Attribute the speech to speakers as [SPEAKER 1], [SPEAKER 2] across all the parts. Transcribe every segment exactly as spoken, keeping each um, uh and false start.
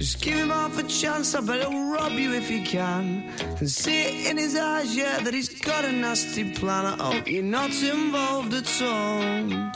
[SPEAKER 1] Just give him half a chance, I bet he'll rob you if he can. And see it in his eyes, yeah, that he's got a nasty plan. I hope you're not involved at all.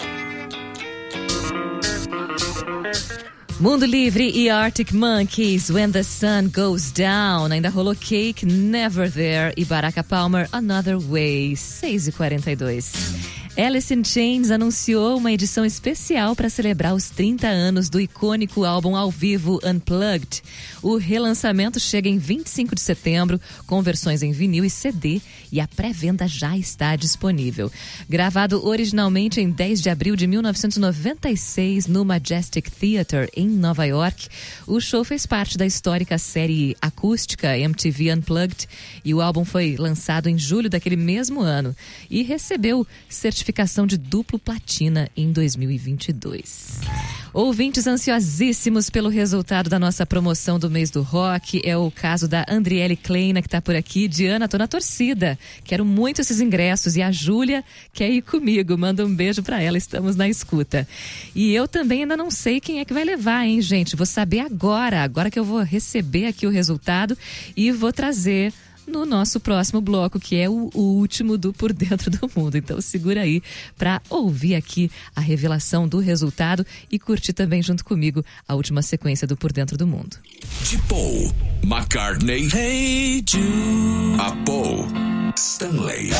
[SPEAKER 2] Mundo Livre e Arctic Monkeys, When the Sun Goes Down. Ainda rolou Cake, Never There e Baraka Palmer, Another Way, seis e quarenta e dois. Alice in Chains anunciou uma edição especial para celebrar os trinta anos do icônico álbum ao vivo Unplugged. O relançamento chega em vinte e cinco de setembro, com versões em vinil e C D, e a pré-venda já está disponível. Gravado originalmente em dez de abril de mil novecentos e noventa e seis no Majestic Theatre, em Nova York, o show fez parte da histórica série acústica M T V Unplugged, e o álbum foi lançado em julho daquele mesmo ano e recebeu certificação de duplo platina em dois mil e vinte e dois. Ouvintes ansiosíssimos pelo resultado da nossa promoção do mês do rock, é o caso da Andriele Kleina, que está por aqui. Diana, tô na torcida, quero muito esses ingressos, e a Júlia quer ir comigo, manda um beijo para ela, estamos na escuta. E eu também ainda não sei quem é que vai levar, hein, gente, vou saber agora, agora que eu vou receber aqui o resultado e vou trazer no nosso próximo bloco, que é o último do Por Dentro do Mundo. Então segura aí para ouvir aqui a revelação do resultado e curtir também junto comigo a última sequência do Por Dentro do Mundo.
[SPEAKER 3] De Paul McCartney, Hey Jude, a Paul Stanley.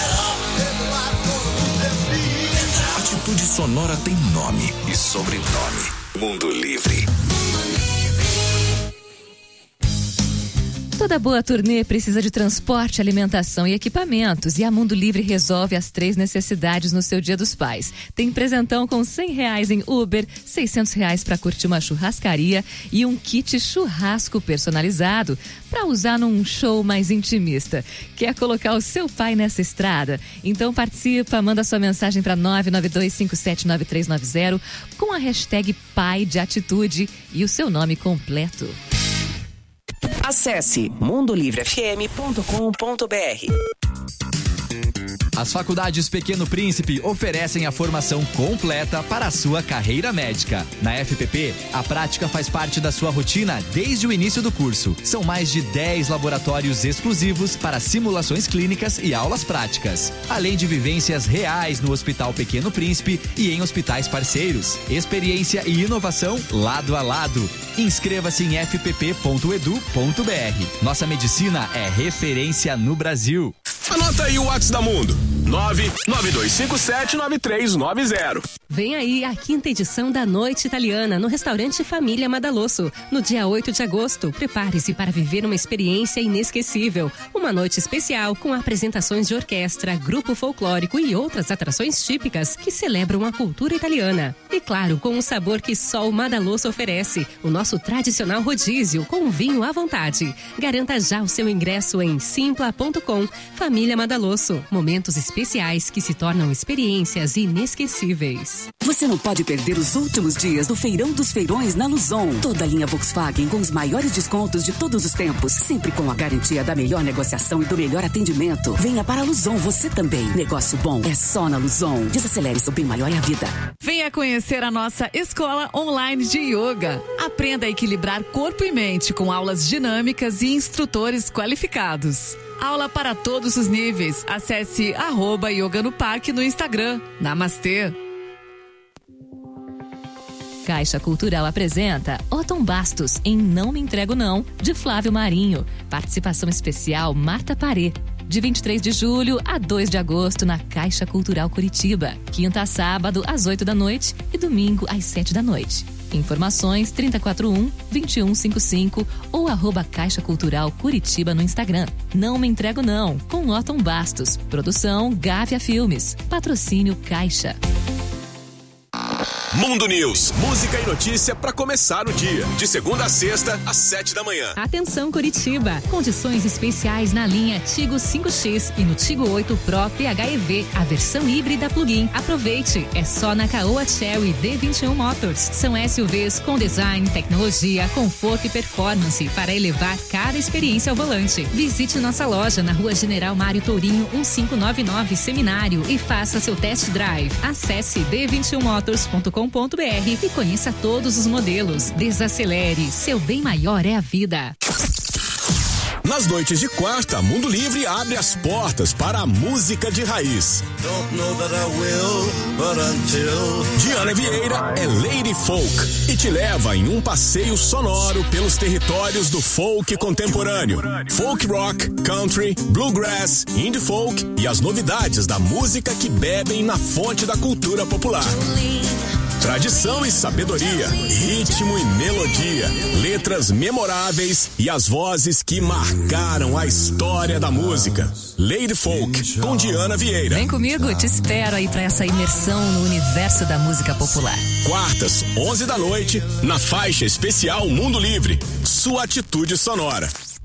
[SPEAKER 3] Atitude Sonora tem nome e sobrenome. Mundo Livre.
[SPEAKER 2] Toda boa turnê precisa de transporte, alimentação e equipamentos, e a Mundo Livre resolve as três necessidades no seu Dia dos Pais. Tem presentão com cem reais em Uber, seiscentos reais para curtir uma churrascaria e um kit churrasco personalizado para usar num show mais intimista. Quer colocar o seu pai nessa estrada? Então participa, manda sua mensagem para nove nove dois cinco sete nove três nove zero com a hashtag Pai de Atitude e o seu nome completo.
[SPEAKER 4] Acesse mundo livre f m ponto com ponto b r.
[SPEAKER 5] As faculdades Pequeno Príncipe oferecem a formação completa para a sua carreira médica. Na F P P, a prática faz parte da sua rotina desde o início do curso. São mais de dez laboratórios exclusivos para simulações clínicas e aulas práticas, além de vivências reais no Hospital Pequeno Príncipe e em hospitais parceiros. Experiência e inovação lado a lado. Inscreva-se em f p p ponto edu ponto b r. Nossa medicina é referência no Brasil.
[SPEAKER 3] Anota aí o WhatsApp da Mundo. nove nove dois cinco sete nove três nove zero.
[SPEAKER 6] Vem aí a quinta edição da Noite Italiana no restaurante Família Madalosso. No dia oito de agosto, prepare-se para viver uma experiência inesquecível. Uma noite especial com apresentações de orquestra, grupo folclórico e outras atrações típicas que celebram a cultura italiana. E claro, com o sabor que só o Madalosso oferece, o nosso tradicional rodízio com vinho à vontade. Garanta já o seu ingresso em simpla ponto com. Família Madalosso. Momentos especiais que se tornam experiências inesquecíveis.
[SPEAKER 7] Você não pode perder os últimos dias do Feirão dos Feirões na Luzon. Toda a linha Volkswagen com os maiores descontos de todos os tempos, sempre com a garantia da melhor negociação e do melhor atendimento. Venha para a Luzon você também. Negócio bom é só na Luzon. Desacelere, seu bem maior é a vida.
[SPEAKER 8] Venha conhecer a nossa escola online de yoga. Aprenda a equilibrar corpo e mente com aulas dinâmicas e instrutores qualificados. Aula para todos os níveis. Acesse arroba Yoga no Parque no Instagram. Namastê.
[SPEAKER 2] Caixa Cultural apresenta Otton Bastos em Não Me Entrego Não, de Flávio Marinho. Participação especial Marta Parê. De vinte e três de julho a dois de agosto na Caixa Cultural Curitiba. Quinta a sábado às oito da noite e domingo às sete da noite. Informações trinta e quatro um, vinte e um cinquenta e cinco ou arroba Caixa Cultural Curitiba no Instagram. Não Me Entrego Não, com Otton Bastos. Produção Gávea Filmes. Patrocínio Caixa.
[SPEAKER 3] Mundo News, música e notícia para começar o dia. De segunda a sexta, às sete da manhã.
[SPEAKER 6] Atenção Curitiba, condições especiais na linha Tigo cinco X e no Tigo oito Pro P H E V, a versão híbrida plug-in. Aproveite, é só na Caoa Chery D vinte e um Motors. São S U Vs com design, tecnologia, conforto e performance para elevar cada experiência ao volante. Visite nossa loja na Rua General Mário Tourinho mil quinhentos e noventa e nove Seminário e faça seu test drive. Acesse d vinte e um motors ponto com com ponto b r e conheça todos os modelos. Desacelere, seu bem maior é a vida.
[SPEAKER 9] Nas noites de quarta, Mundo Livre abre as portas para a música de raiz. Will, until... Diana Vieira é Lady Folk e te leva em um passeio sonoro pelos territórios do folk contemporâneo. Folk rock, country, bluegrass, indie folk e as novidades da música que bebem na fonte da cultura popular. Tradição e sabedoria, ritmo e melodia, letras memoráveis e as vozes que marcaram a história da música. Lady Folk, com Diana Vieira.
[SPEAKER 2] Vem comigo, te espero aí pra essa imersão no universo da música popular.
[SPEAKER 9] Quartas, onze da noite, na faixa especial Mundo Livre. Sua atitude sonora.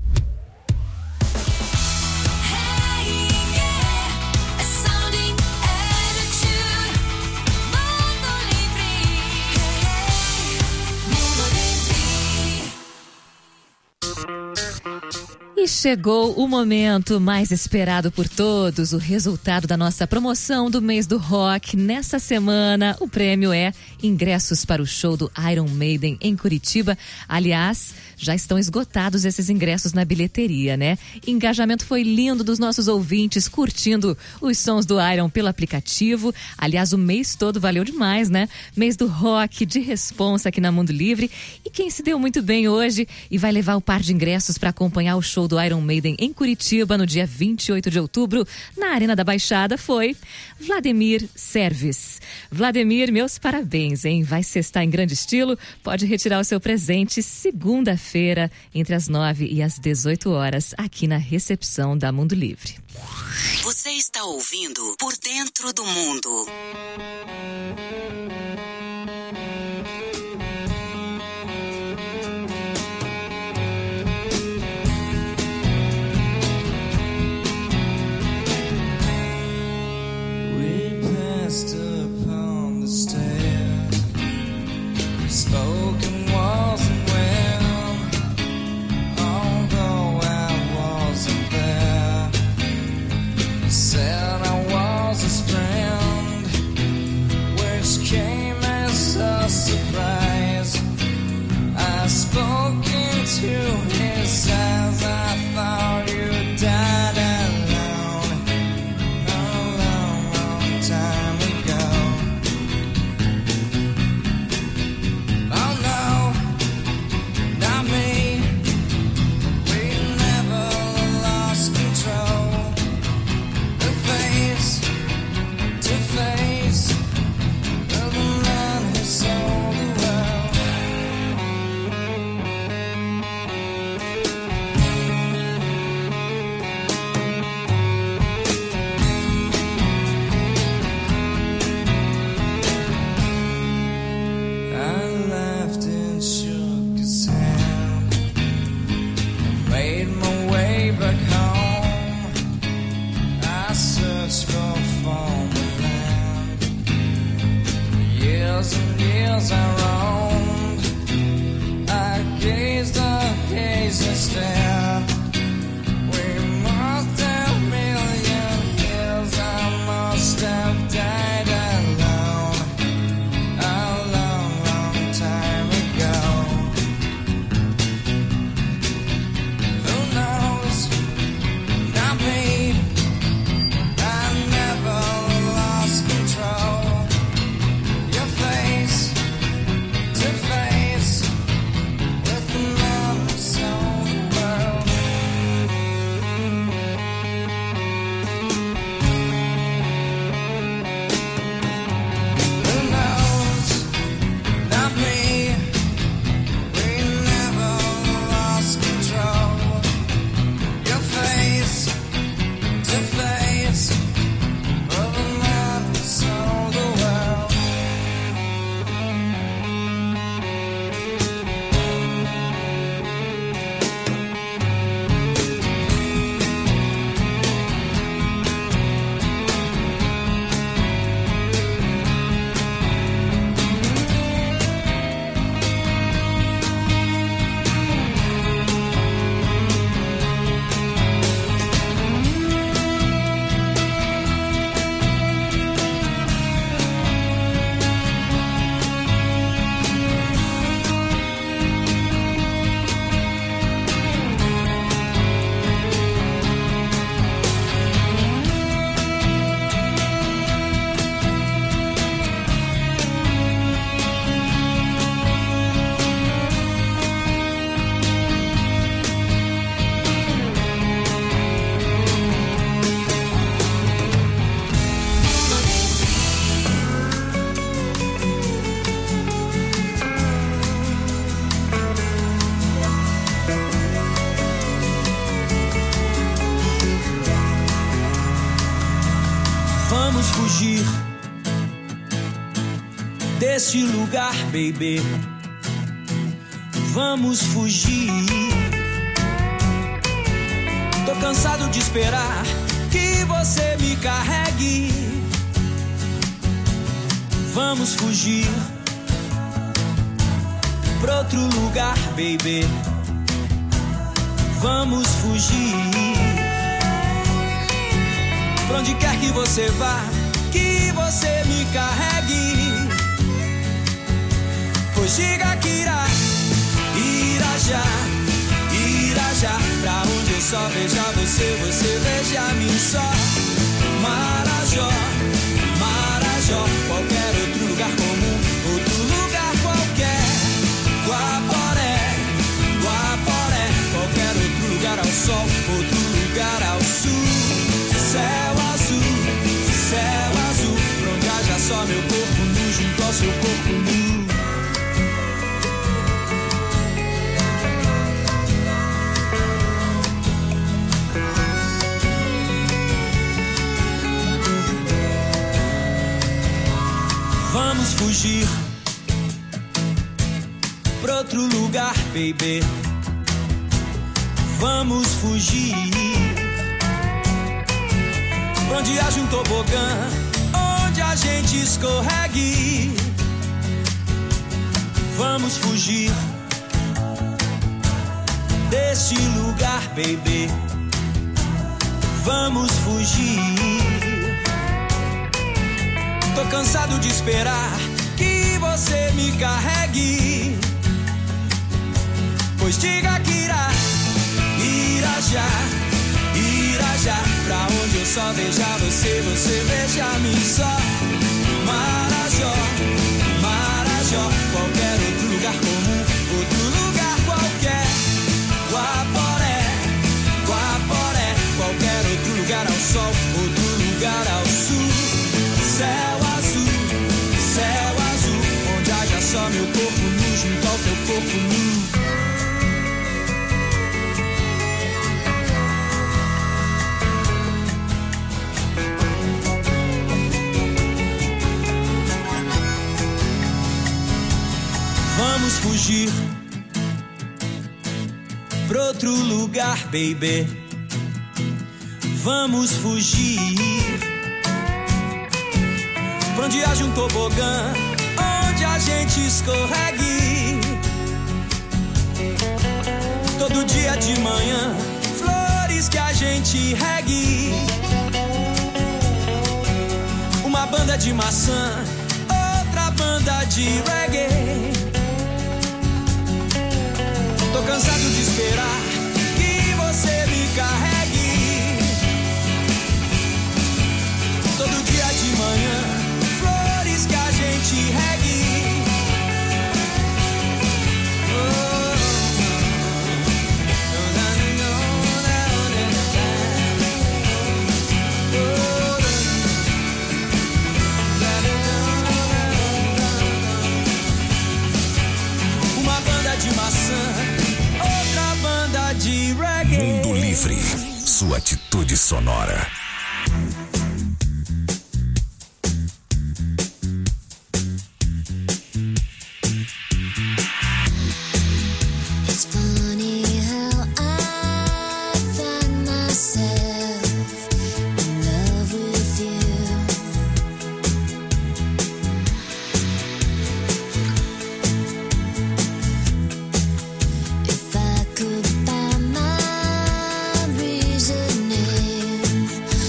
[SPEAKER 2] E chegou o momento mais esperado por todos, o resultado da nossa promoção do mês do rock. Nessa semana, o prêmio é ingressos para o show do Iron Maiden em Curitiba. Aliás, já estão esgotados esses ingressos na bilheteria, né? Engajamento foi lindo dos nossos ouvintes, curtindo os sons do Iron pelo aplicativo. Aliás, o mês todo valeu demais, né? Mês do rock de responsa aqui na Mundo Livre. E quem se deu muito bem hoje e vai levar o par de ingressos para acompanhar o show do Iron Maiden em Curitiba no dia vinte e oito de outubro, na Arena da Baixada, foi Vladimir Servis. Vladimir, meus parabéns, hein? Vai sextar em grande estilo, pode retirar o seu presente segunda-feira, entre as nove e as dezoito horas, aqui na recepção da Mundo Livre.
[SPEAKER 7] Você está ouvindo Por Dentro do Mundo.
[SPEAKER 1] Upon the stair, spoken wasn't well, although I wasn't there. Said I was his friend, which came as a surprise. I spoke into his eyes, I thought you died alone, a long, long time. Years I roamed, I gazed, I gazed and stared. We must have million years, I must have died alone, a long, long time ago. Who knows? Not me. I never lost control. Your face to deste lugar, baby. Vamos fugir. Tô cansado de esperar que você me carregue. Vamos fugir pra outro lugar, baby. Vamos fugir. Pra onde quer que você vá, que você me carregue. Pois diga que irá, irá já, irá já. Pra onde eu só veja você, você veja a mim só. Marajó, Marajó, qualquer outro lugar comum, outro lugar qualquer. Guaporé, Guaporé, qualquer outro lugar ao sol, outro lugar ao sul. Céu azul, céu azul, pra onde haja só meu corpo nu junto ao seu corpo nu. Vamos fugir pra outro lugar, baby. Vamos fugir pra onde haja um tobogã, onde a gente escorregue. Vamos fugir deste lugar, baby. Vamos fugir. Tô cansado de esperar que você me carregue. Pois diga que irá, irá já, irá já. Pra onde eu só veja você, você veja a mim só. Marajó, Marajó, qualquer outro lugar comum, outro lugar qualquer. Guaporé, Guaporé, qualquer outro lugar ao sol, outro lugar ao sul. Céu azul, céu azul, onde haja só meu corpo nu junto ao teu corpo nu. Vamos fugir pra outro lugar, baby. Vamos fugir pra onde haja um tobogã, onde a gente escorregue. Todo dia de manhã, flores que a gente regue. Uma banda de maçã, outra banda de reggae. Tô cansado de esperar que você me carregue. Todo dia de manhã, flores que a gente regue. Uma banda de maçã, outra banda de reggae.
[SPEAKER 3] Mundo Livre, sua atitude sonora.
[SPEAKER 10] If I could find my reasoning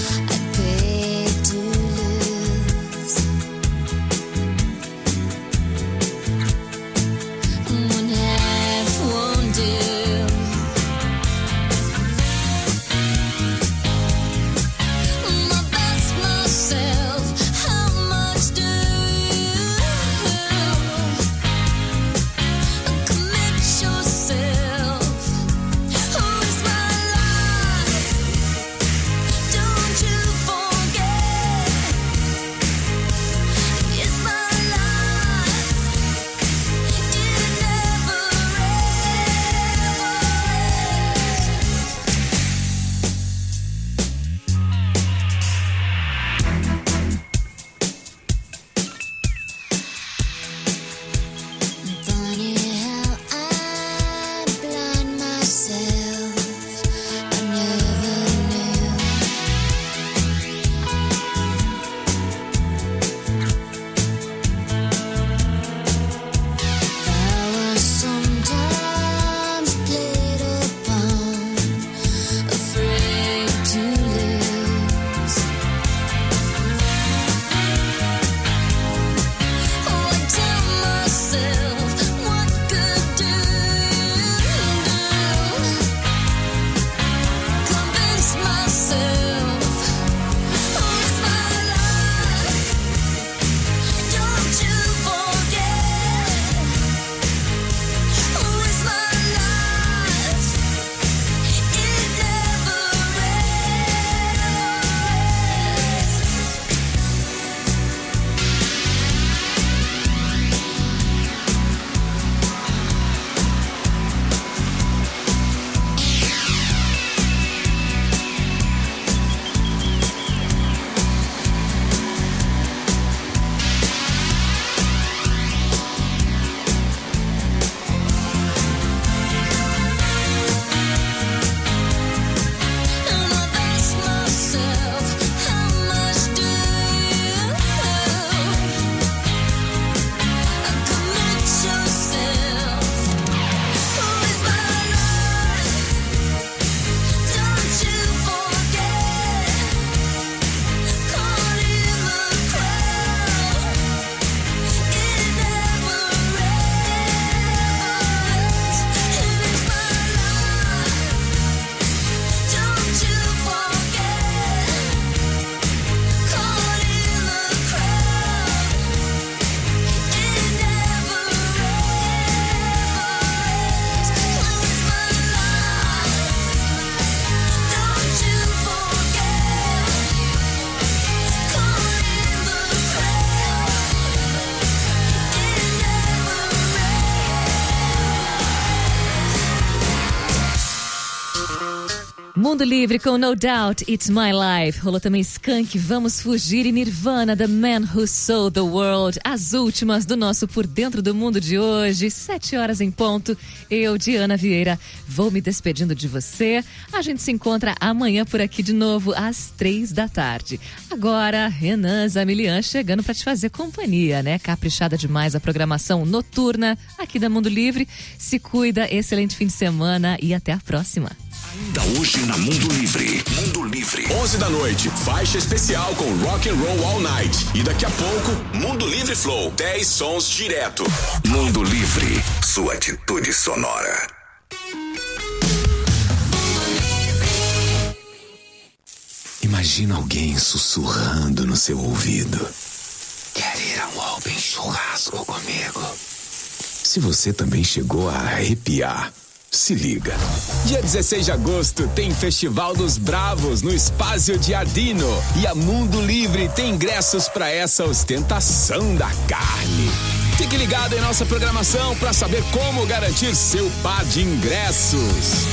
[SPEAKER 2] Mundo Livre com No Doubt, It's My Life. Rolou também Skank, Vamos Fugir e Nirvana, The Man Who Sold the World. As últimas do nosso Por Dentro do Mundo de hoje, sete horas em ponto. Eu, Diana Vieira, vou me despedindo de você. A gente se encontra amanhã por aqui de novo, às três da tarde. Agora, Renan Zamilian chegando para te fazer companhia, né? Caprichada demais a programação noturna aqui da Mundo Livre. Se cuida, excelente fim de semana e até a próxima.
[SPEAKER 3] Ainda hoje na Mundo Livre. Mundo Livre.
[SPEAKER 9] onze da noite, faixa especial com Rock and Roll All Night. E daqui a pouco, Mundo Livre Flow, dez sons direto.
[SPEAKER 3] Mundo Livre, sua atitude sonora.
[SPEAKER 9] Imagina alguém sussurrando no seu ouvido. Quer ir a um open churrasco comigo? Se você também chegou a arrepiar, se liga. Dia dezesseis de agosto tem Festival dos Bravos no Spazio Giardino. E a Mundo Livre tem ingressos para essa ostentação da carne. Fique ligado em nossa programação para saber como garantir seu par de ingressos.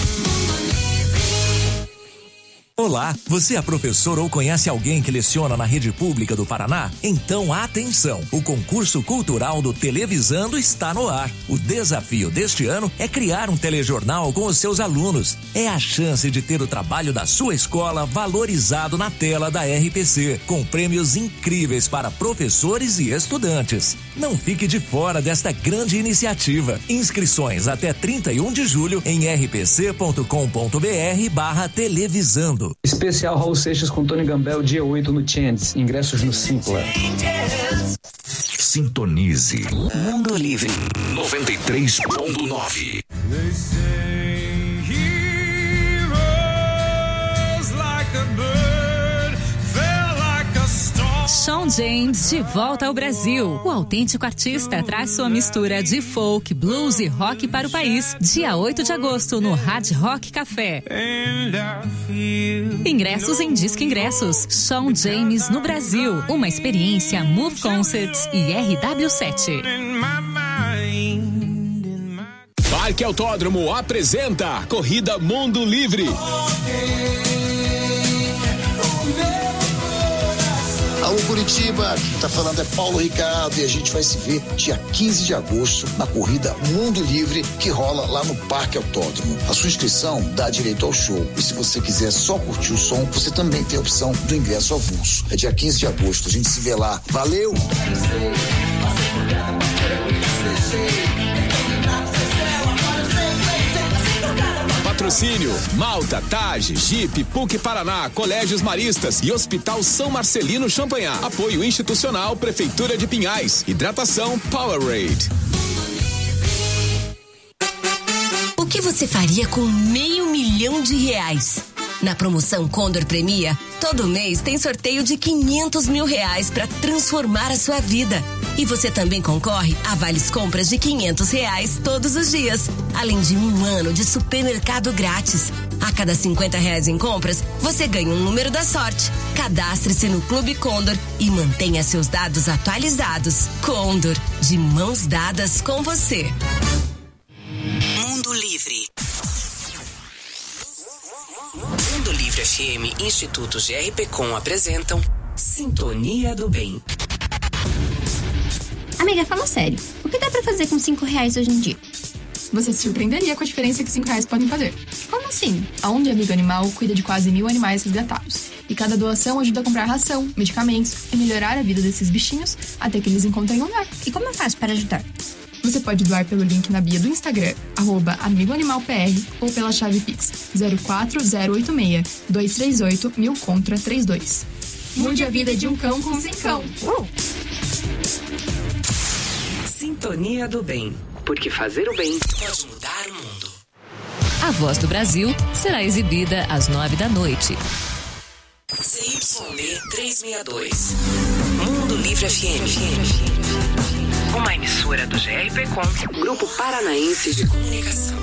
[SPEAKER 10] Olá, você é professor ou conhece alguém que leciona na rede pública do Paraná? Então atenção, o concurso cultural do Televisando está no ar. O desafio deste ano é criar um telejornal com os seus alunos. É a chance de ter o trabalho da sua escola valorizado na tela da R P C, com prêmios incríveis para professores e estudantes. Não fique de fora desta grande iniciativa. Inscrições até trinta e um de julho em r p c ponto com ponto b r barra televisando.
[SPEAKER 11] Especial Raul Seixas com Tony Gambel, dia oito no Changes. Ingressos no Simpla.
[SPEAKER 3] Sintonize.
[SPEAKER 4] Mundo Livre.
[SPEAKER 3] noventa e três ponto nove.
[SPEAKER 6] Shawn James de volta ao Brasil. O autêntico artista traz sua mistura de folk, blues e rock para o país. Dia oito de agosto no Hard Rock Café. Ingressos em Disque Ingressos. Shawn James no Brasil. Uma experiência Move Concerts e R W sete.
[SPEAKER 9] Parque Autódromo apresenta Corrida Mundo Livre.
[SPEAKER 12] Alô Curitiba, quem tá falando é Paulo Ricardo e a gente vai se ver dia quinze de agosto na corrida Mundo Livre que rola lá no Parque Autódromo. A sua inscrição dá direito ao show e se você quiser só curtir o som, você também tem a opção do ingresso avulso. É dia quinze de agosto, a gente se vê lá. Valeu!
[SPEAKER 9] Patrocínio: Malta, Tage, Jeep, P U C Paraná, Colégios Maristas e Hospital São Marcelino Champanhar. Apoio institucional Prefeitura de Pinhais. Hidratação Powerade.
[SPEAKER 13] O que você faria com meio milhão de reais? Na promoção Condor Premia, todo mês tem sorteio de quinhentos mil reais para transformar a sua vida. E você também concorre a vales compras de quinhentos reais todos os dias, além de um ano de supermercado grátis. A cada cinquenta reais em compras, você ganha um número da sorte. Cadastre-se no Clube Condor e mantenha seus dados atualizados. Condor, de mãos dadas com você.
[SPEAKER 4] Mundo Livre. Mundo Livre F M e Instituto G R P Com apresentam Sintonia do Bem.
[SPEAKER 14] Amiga, fala sério. O que dá pra fazer com cinco reais hoje em dia?
[SPEAKER 15] Você se surpreenderia com a diferença que cinco reais podem fazer.
[SPEAKER 14] Como assim?
[SPEAKER 15] A O N G Amigo Animal cuida de quase mil animais resgatados. E cada doação ajuda a comprar ração, medicamentos e melhorar a vida desses bichinhos até que eles encontrem um lar.
[SPEAKER 14] E como eu faço para ajudar?
[SPEAKER 15] Você pode doar pelo link na bio do Instagram, arroba Amigo Animal P R, ou pela chave Pix zero quatro zero oito seis, dois três oito, mil contra trinta e dois. Mude a vida de um cão com sem cão. Uh!
[SPEAKER 4] Sintonia do Bem. Porque fazer o bem pode mudar o mundo.
[SPEAKER 2] A Voz do Brasil será exibida às nove da noite.
[SPEAKER 4] C Y D trezentos e sessenta e dois. Mundo Livre F M. Uma emissora do G R P Com, Grupo Paranaense de Comunicação.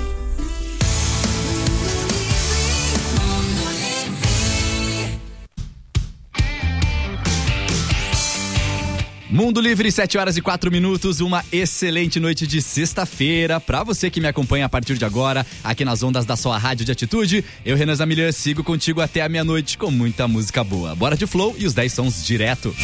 [SPEAKER 5] Mundo Livre, sete horas e quatro minutos, uma excelente noite de sexta-feira. Pra você que me acompanha a partir de agora, aqui nas ondas da sua rádio de atitude, eu, Renan Zamilian, sigo contigo até a meia-noite com muita música boa. Bora de flow e os dez sons direto.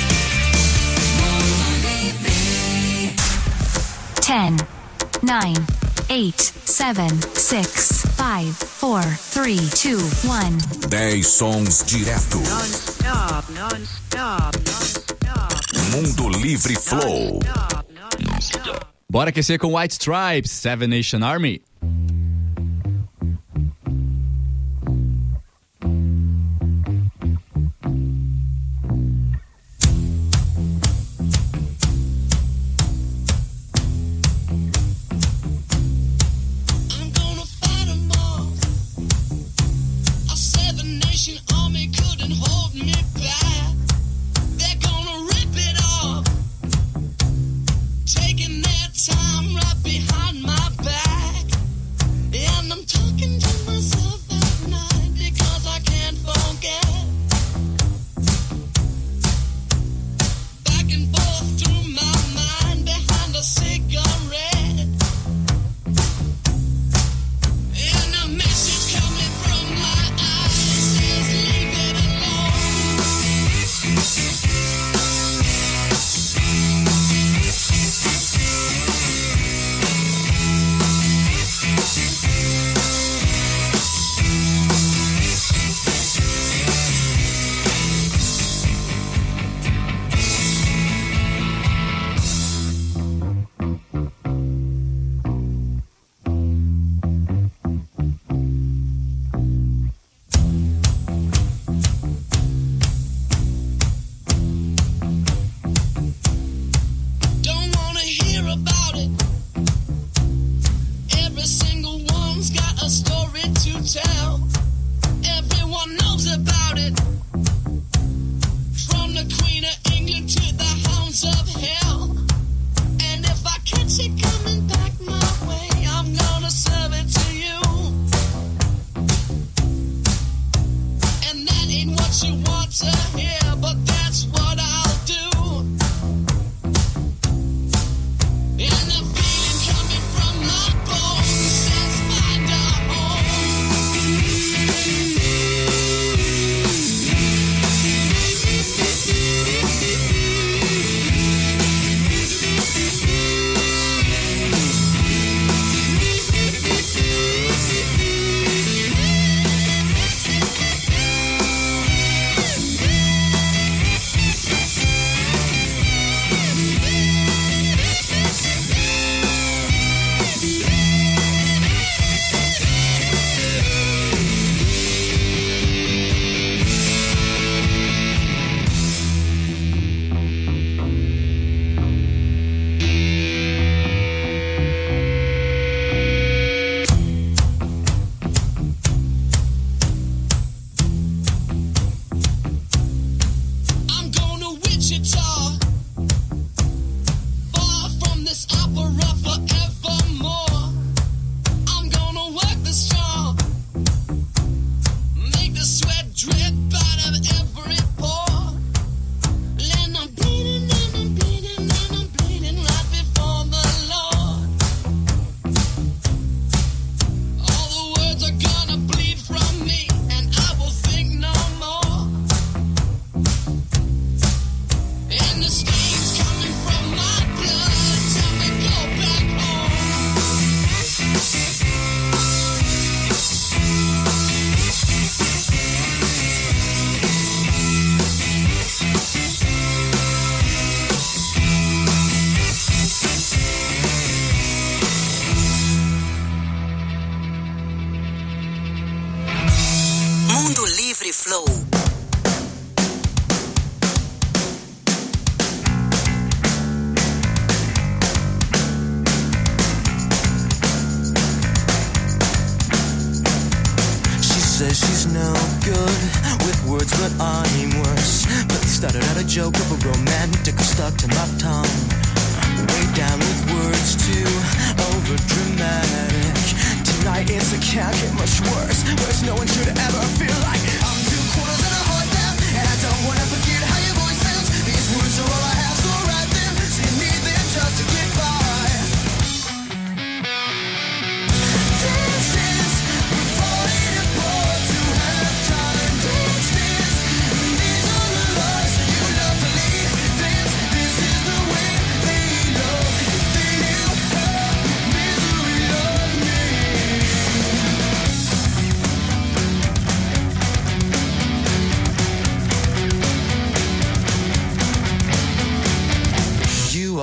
[SPEAKER 16] ten, nine, eight, seven, six, five, four, three, two, one.
[SPEAKER 9] dez sons direto.
[SPEAKER 4] Non-stop, non-stop, non-stop.
[SPEAKER 9] Mundo Livre Flow.
[SPEAKER 5] Bora aquecer com White Stripes, Seven Nation Army.
[SPEAKER 4] Flow.
[SPEAKER 1] Says she's no good with words, but I'm worse. But started out a joke of a romantic stuck to my tongue. Way down with words too over dramatic. Tonight it's a can't get much worse. Worse, no one should ever feel like I'm two quarters and a heart down, and I don't wanna forget how your voice sounds. These words are all I have, so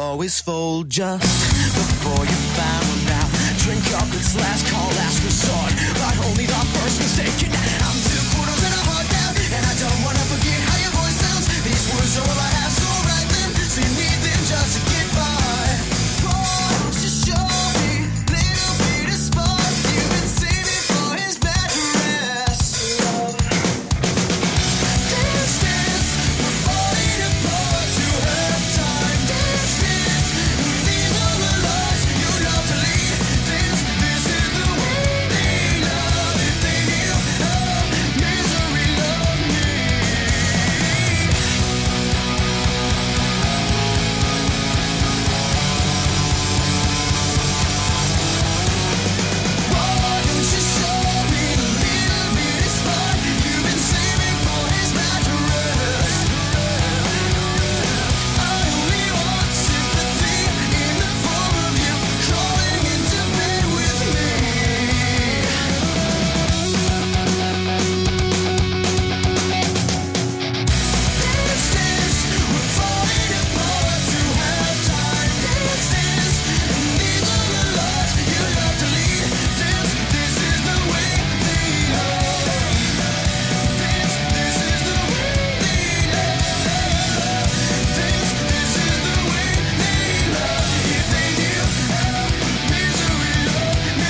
[SPEAKER 1] always fold just before you found out. Drink up, it's last call, last resort, but only the first mistake. And I'm two quarters and a heart down, and I don't wanna forget how your voice sounds. These words are all I have, so write them, so you need them just to get by. Won't you show me a little bit of spark you've been saving for his bad dress? Dance, dance, we're falling apart to have time. Dance, dance, these are the lives you love to lead. Dance, this is the way they love. If they knew how misery loved me. Why don't you show me a little bit of spark you've been saving for his mattress? I only want sympathy in the form of you crawling into bed with me. Dance, dance, we're falling apart to have time. Dance, dance, these are the lives you love to lead. Dance, this is the way they love. Dance, this is the way they love. Dance, this is the way they love. If they knew how misery loved me.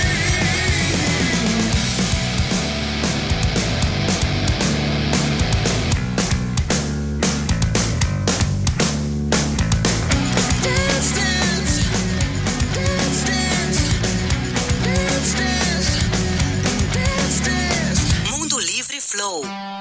[SPEAKER 1] Dance, dance, dance, dance, dance, dance, dance, dance.
[SPEAKER 4] Mundo Livre Flow.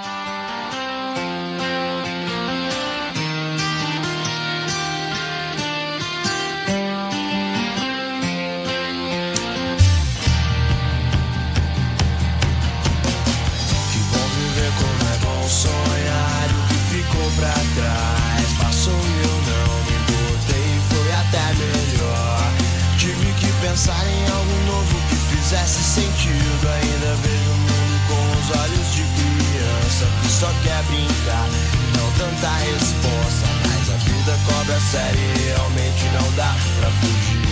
[SPEAKER 1] Que bom viver como é bom sonhar. O que ficou pra trás passou e eu não me importei. Foi até melhor. Tive que pensar em algo novo que fizesse sentido. Ainda vejo o mundo com os olhos de criança que só quer brincar e não tanta resposta. Mas a vida cobra sério e realmente não dá pra fugir.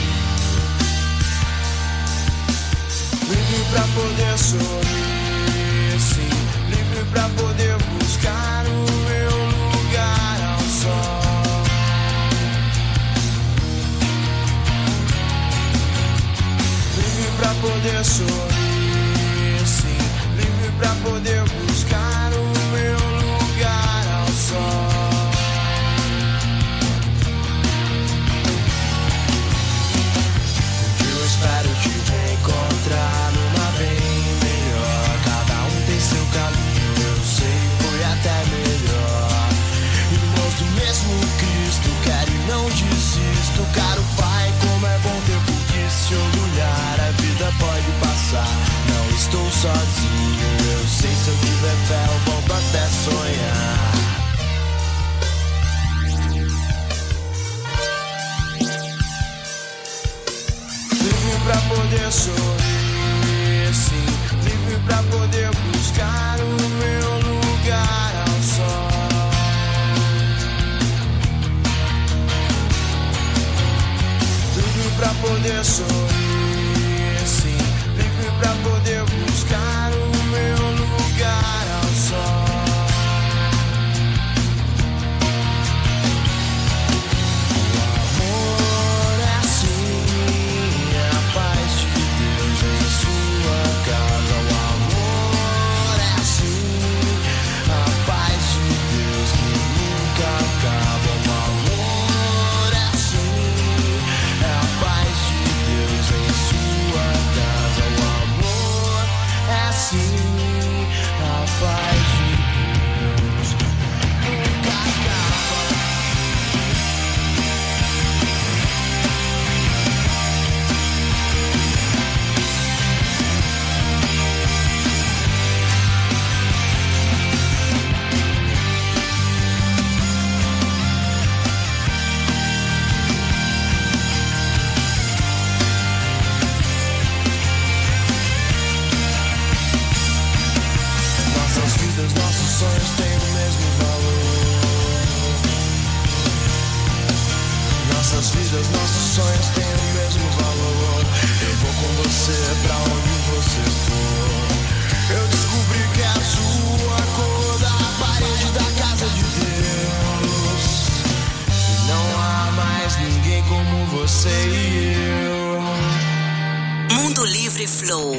[SPEAKER 1] Livre pra poder sorrir, sim. Livre pra poder buscar o meu lugar ao sol. Livre pra poder sorrir, sim. Livre pra poder buscar o meu lugar ao sol. Eu espero te reencontrar numa bem melhor. Cada um tem seu caminho, eu sei, foi até melhor. Irmãos do mesmo Cristo, quero e não desisto. Caro Pai, como é bom ter por que se orgulhar. A vida pode passar, não estou sozinho. Eu sei, se eu tiver fé, eu volto até sonhar. Livre pra poder sorrir, sim. Livre pra poder buscar o meu lugar ao sol. Livre pra poder sorrir, sim. Livre pra poder buscar o meu lugar ao sol. O amor é assim, a paz de Deus em sua casa. O amor é assim, a paz de Deus que nunca acaba. O amor é assim, é a paz de Deus em Nossas vidas, nossos sonhos têm o mesmo valor. Eu vou com você pra onde você for. Eu descobri que é a sua cor da parede da casa de Deus. E não há mais ninguém como você e eu.
[SPEAKER 4] Mundo Livre Flow.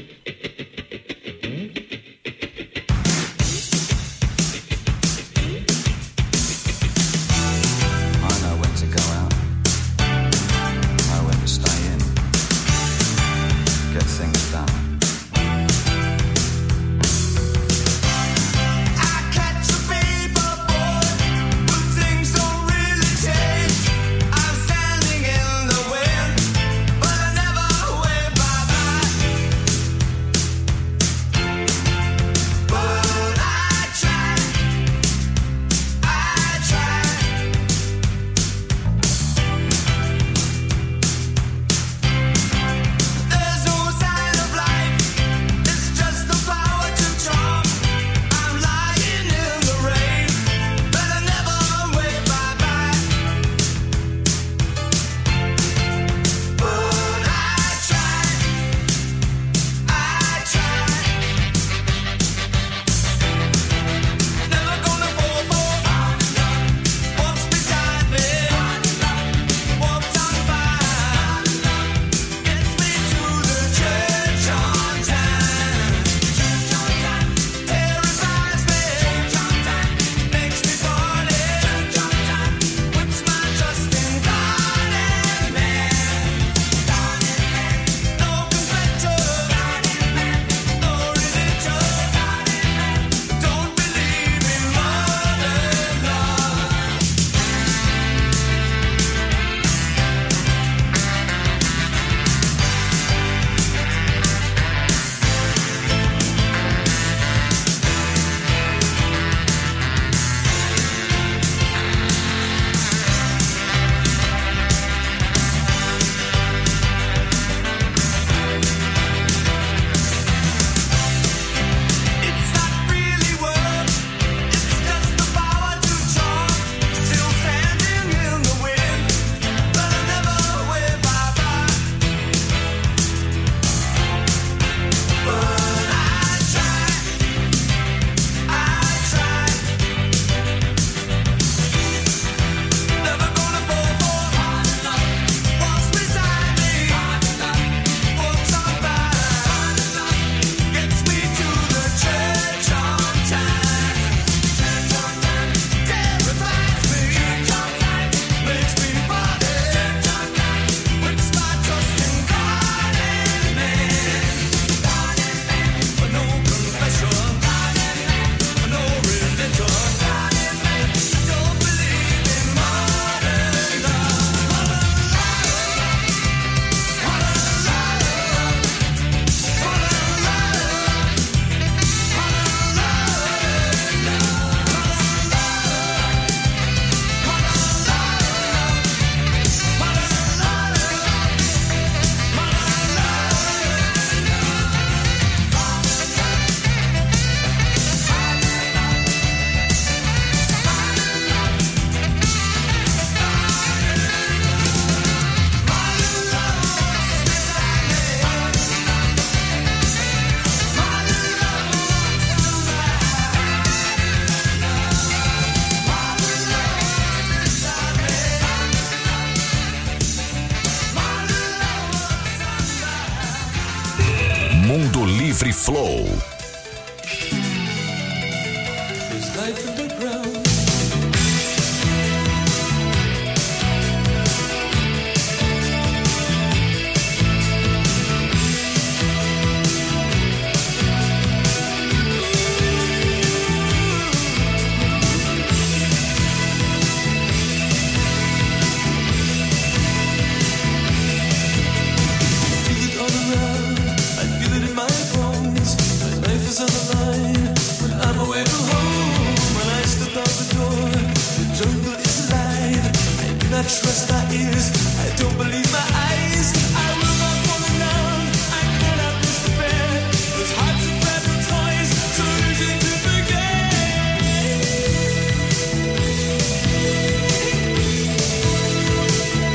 [SPEAKER 3] Mundo Livre Flow.
[SPEAKER 1] Trust my ears, I don't believe my eyes. I will not fall down, I cannot despair. Those hearts of fragile toys, so easy to forget.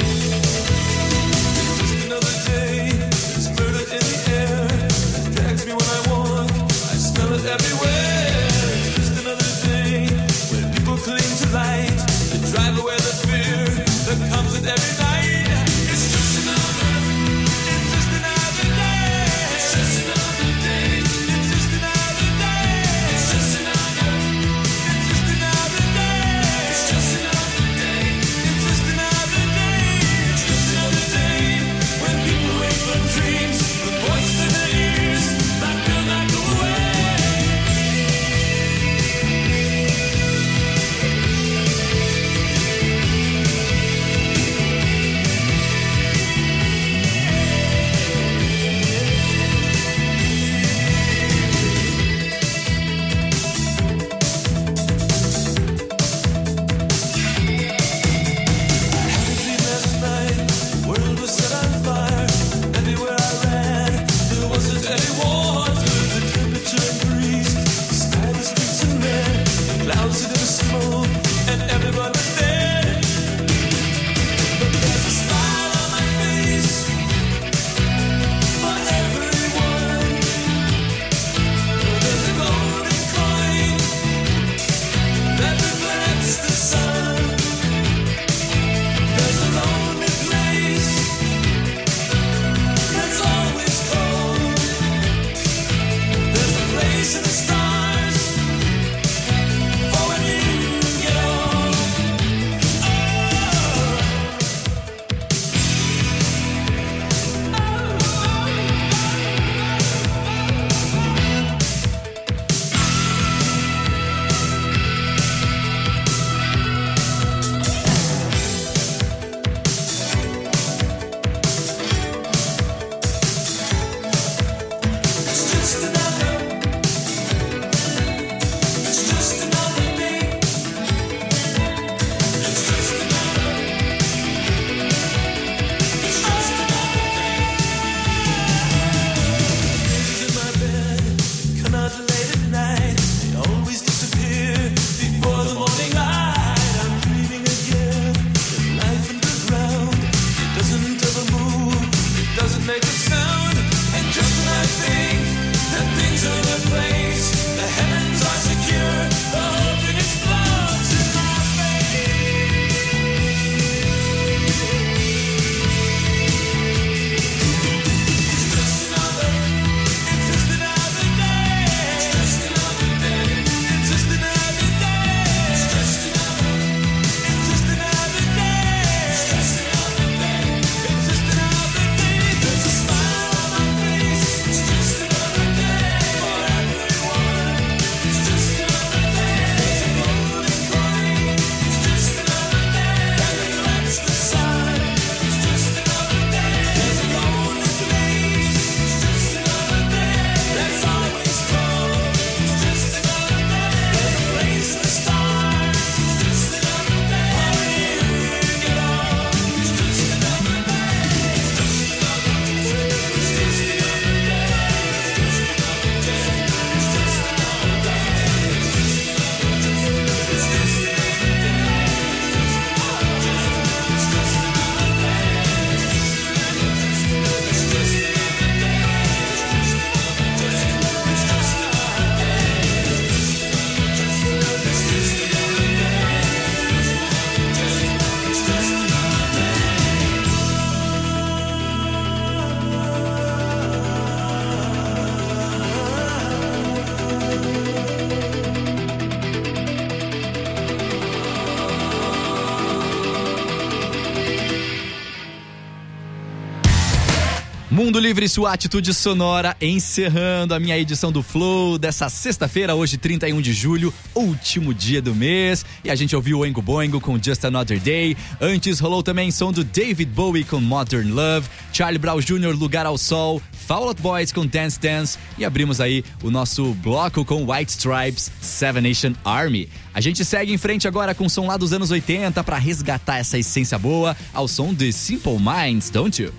[SPEAKER 5] Mundo Livre, sua atitude sonora, encerrando a minha edição do Flow dessa sexta-feira, hoje trinta e um de julho, último dia do mês. E a gente ouviu o Oingo Boingo com Just Another Day. Antes rolou também som do David Bowie com Modern Love, Charlie Brown Júnior Lugar ao Sol, Fall Out Boys com Dance Dance. E abrimos aí o nosso bloco com White Stripes, Seven Nation Army. A gente segue em frente agora com o som lá dos anos oitenta para resgatar essa essência boa ao som de Simple Minds, Don't You?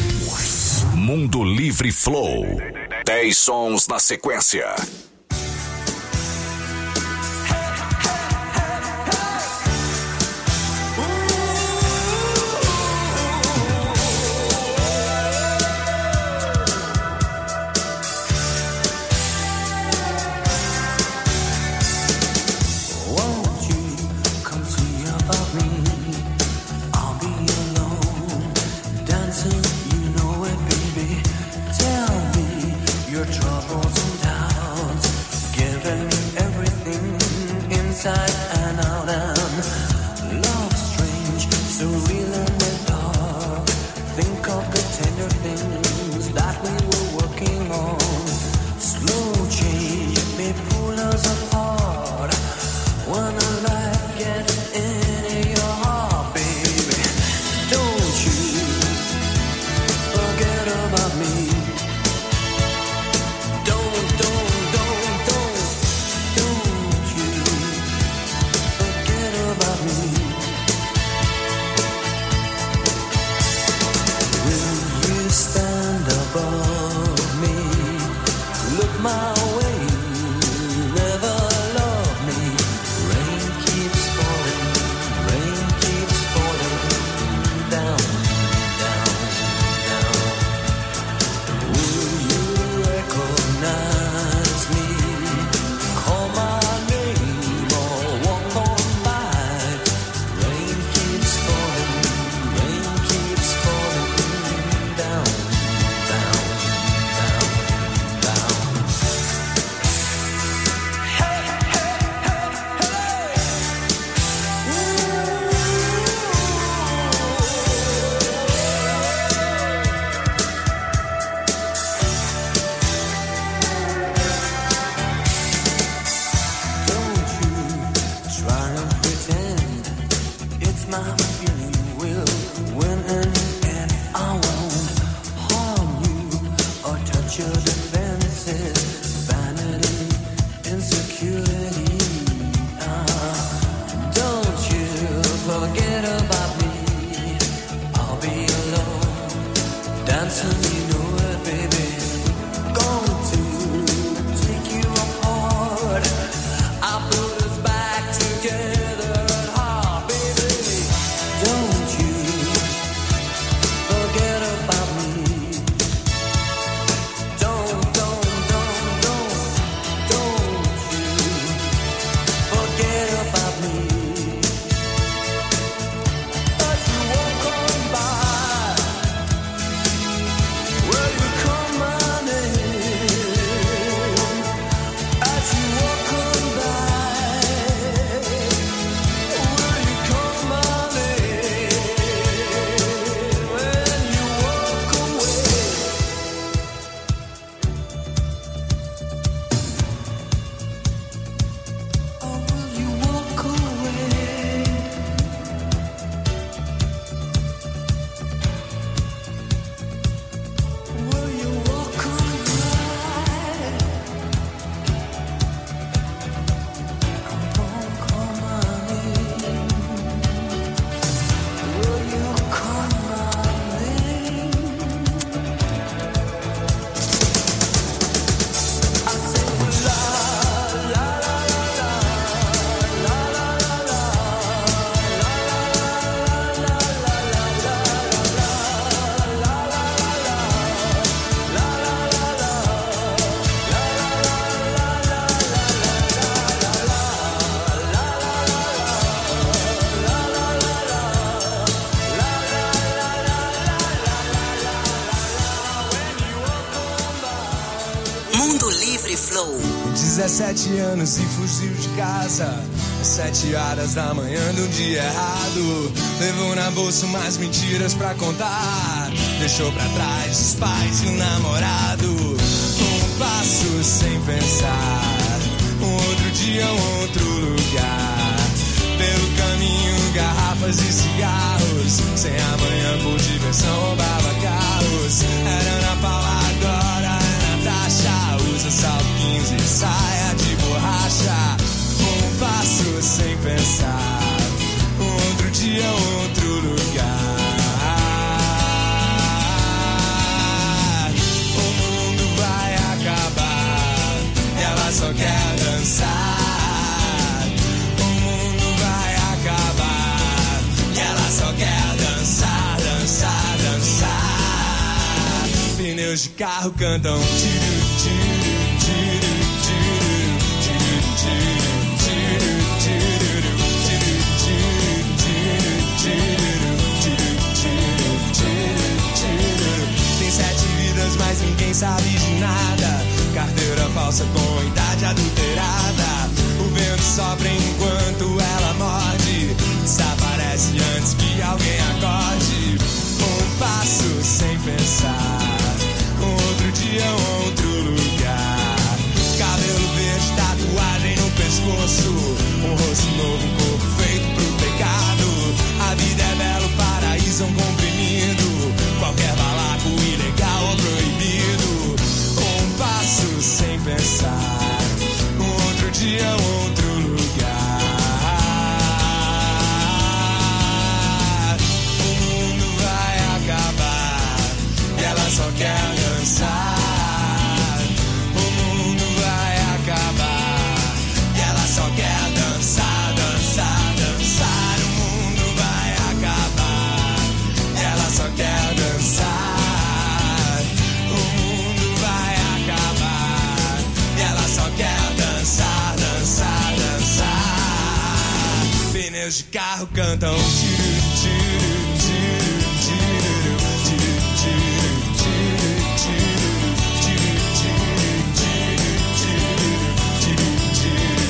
[SPEAKER 3] Mundo Livre Flow. dez sons na sequência.
[SPEAKER 17] dezessete anos e fugiu de casa.
[SPEAKER 1] Sete horas da manhã do dia errado. Levou na bolsa umas mentiras pra contar. Deixou pra trás os pais e o namorado. Um passo sem pensar. Um outro dia, um outro lugar. Pelo caminho, garrafas e cigarros. Sem amanhã por diversão, roubava carros. Era Ana Paula, agora é Natasha. Usa salto quinze e saia de borracha. Um passo sem pensar. Um outro dia, um outro lugar. O mundo vai acabar e ela só quer dançar. O mundo vai acabar e ela só quer dançar, dançar, dançar. Pneus de carro cantam tiro, tiro, tiro, tiro, tiro, tiro. Tem sete vidas, mas ninguém sabe de nada. Carteira falsa com idade adulterada. O vento sopra enquanto ela morde. Desaparece antes que alguém acorde. Um passo sem pensar. Um outro dia, um outro lugar. Cabelo verde, tatuagem no pescoço. Um rosto novo, um corpo feito pro pecado. A vida é belo, paraíso é um comprimido. Qualquer balaco, ilegal ou proibido. Um passo sem pensar. Um outro dia, um outro lugar. O mundo vai acabar e ela só quer dançar. Só quer dançar, dançar, dançar. O mundo vai acabar. Ela só quer dançar. O mundo vai acabar. Ela só quer dançar, dançar, dançar. Pneus de carro cantam tiro, tiro, tiro, tiro, tiro, tiro, tiro, tiro, tiro, tiro, tiro, tiro.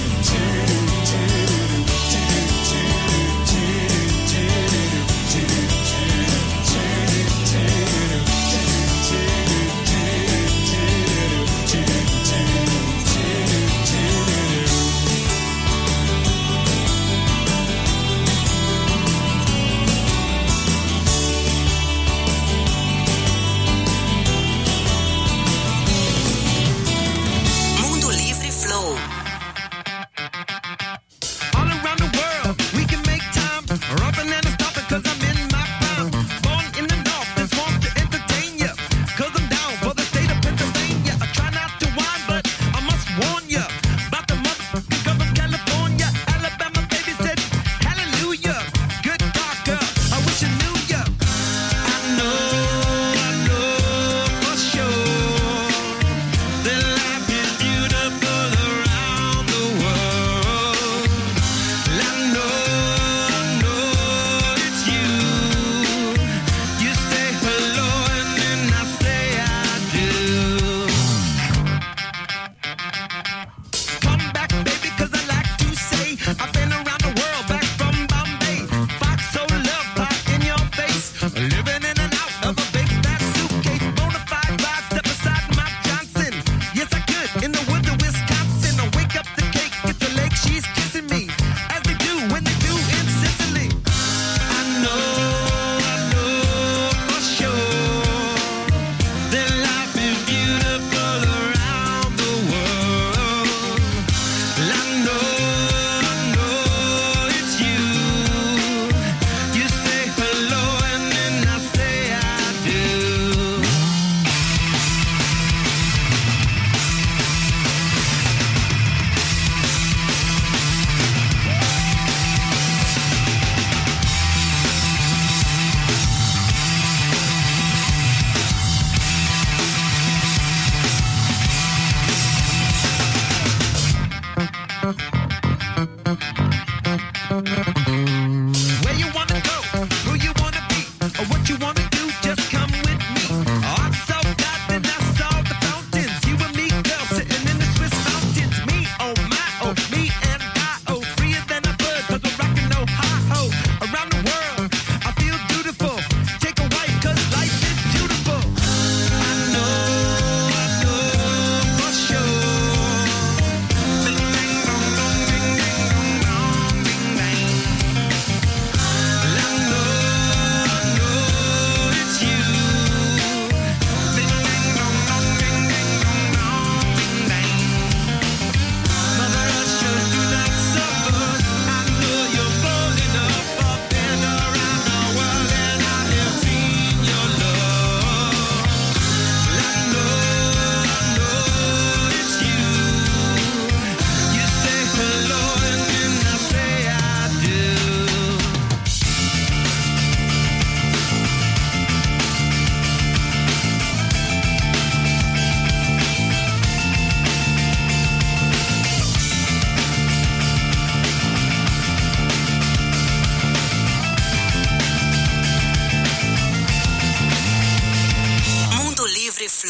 [SPEAKER 17] Me and I, oh, freer than a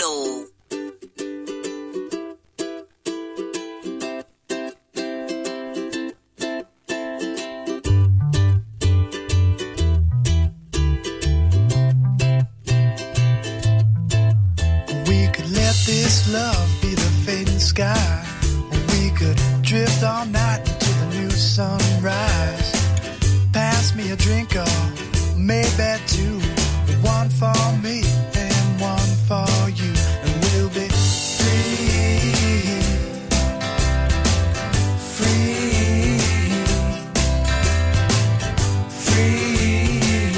[SPEAKER 4] Flow.
[SPEAKER 17] We could let this love be the fading sky. We could drift all night until the new sunrise. Pass me a drink of maybe two. One for me and one for you. And we'll be free. Free. Free.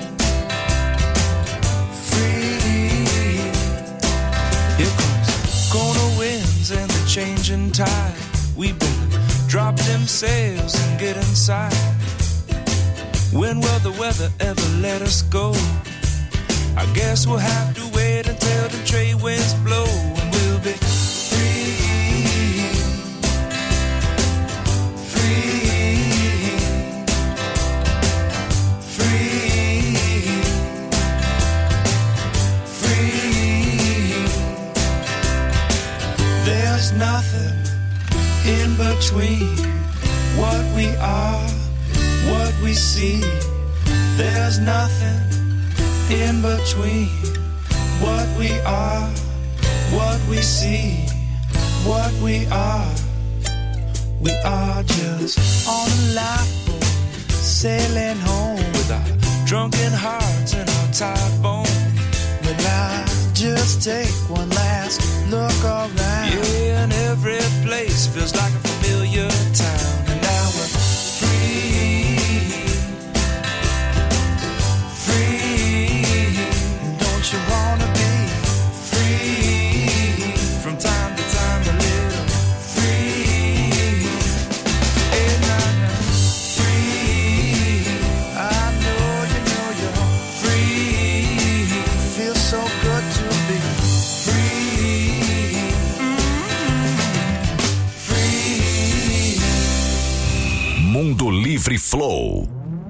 [SPEAKER 17] Free. Here comes corner winds and the changing tide. We better drop them sails and get inside. When will the weather ever let us go? I guess we'll have to wait until the trade winds blow and we'll be free. Free. Free. Free. There's nothing in between what we are, what we see. There's nothing in between what we are, what we see, what we are. We are just on a lifeboat, sailing home with our drunken hearts and our tired bones. Will I just take one last look around? Yeah, and every place feels like a familiar town. And now we're free. Free. Don't you wanna be free? From time to time a little free. And I'm free. I know you know you're free. Feels so good to be free. Mm-hmm. Free.
[SPEAKER 3] Mundo Livre Flow.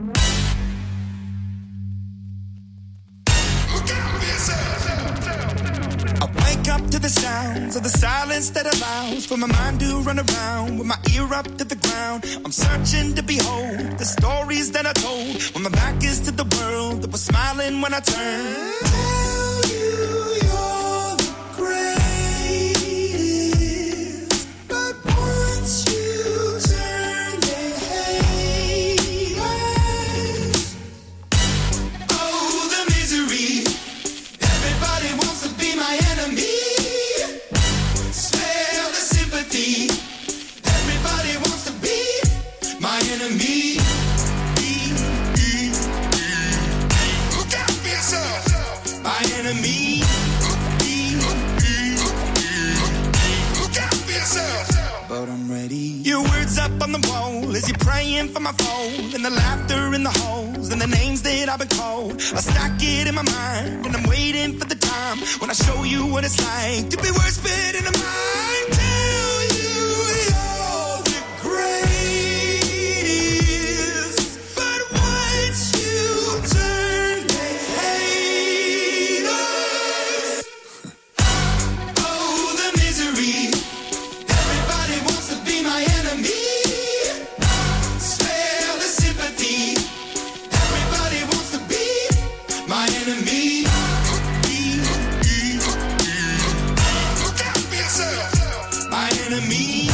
[SPEAKER 17] To the sounds of the silence that allows for my mind to run around with my ear up to the ground. I'm searching to behold the stories that I told when my back is to the world that was smiling when I turned. Tell you you're the greatest, but once you turn they hate us. Oh, the misery. Everybody wants to be my enemy. Everybody wants to be my enemy. Look out for yourself. My enemy. Look out for yourself. But I'm ready. Your words up on the wall as you're praying for my phone, and the laughter in the halls and the names that I've been called. I stack it in my mind and I'm waiting for the time when I show you what it's like to be worse fit in a mind. Tell you you're the greatest, but once you turn they hate us. Oh, the misery. Everybody wants to be my enemy. Spare the sympathy. Everybody wants to be my enemy. Look out for yourself. My enemy.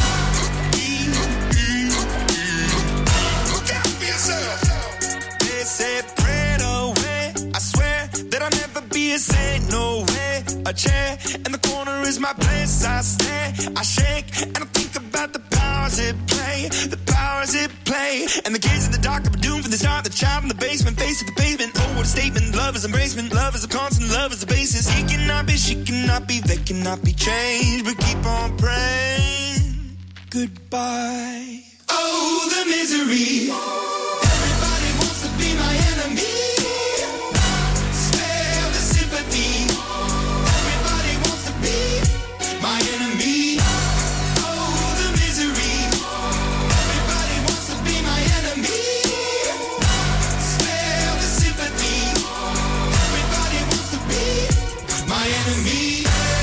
[SPEAKER 17] Look out for yourself. They said prayed away. I swear that I'll never be a saint. No way. A chair in the corner is my place. I stare, I shake, and I think about the powers it play. The powers it play. And the kids in the dark are doomed from the start. The child in the basement, face to the pavement. Oh, what a statement. Love is embracement. Love is a constant. Love is the basis. He cannot be, she cannot be, they cannot be changed. But keep on praying. Goodbye. Oh, the misery. Everybody wants to be my enemy. Spare the sympathy. Everybody wants to be my enemy. Oh, the misery. Everybody wants to be my enemy. Spare the sympathy. Everybody wants to be my enemy.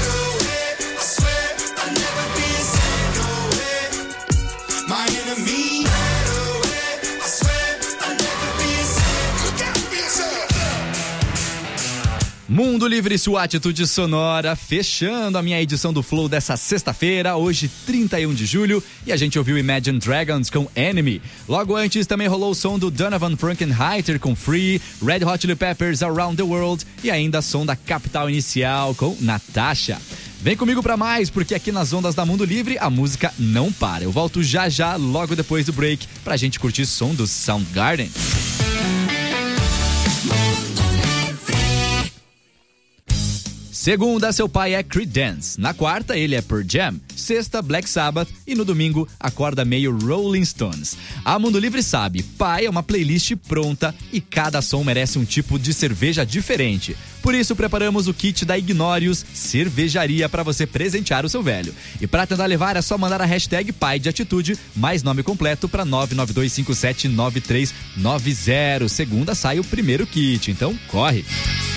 [SPEAKER 5] Mundo Livre, sua atitude sonora, fechando a minha edição do Flow dessa sexta-feira, hoje trinta e um de julho, e a gente ouviu Imagine Dragons com Enemy. Logo antes também rolou o som do Donovan Frankenheiter com Free, Red Hot Chili Peppers Around the World e ainda som da Capital Inicial com Natasha. Vem comigo pra mais, porque aqui nas ondas da Mundo Livre a música não para. Eu volto já já, logo depois do break, pra gente curtir som do Soundgarden. Segunda, seu pai é Creedence. Na quarta, ele é Pearl Jam. Sexta, Black Sabbath. E no domingo, acorda meio Rolling Stones. A Mundo Livre sabe, pai é uma playlist pronta e cada som merece um tipo de cerveja diferente. Por isso, preparamos o kit da Ignórios Cervejaria para você presentear o seu velho. E para tentar levar, é só mandar a hashtag Pai de Atitude, mais nome completo para nove nove dois cinco sete nove três nove zero. Segunda sai o primeiro kit, então corre!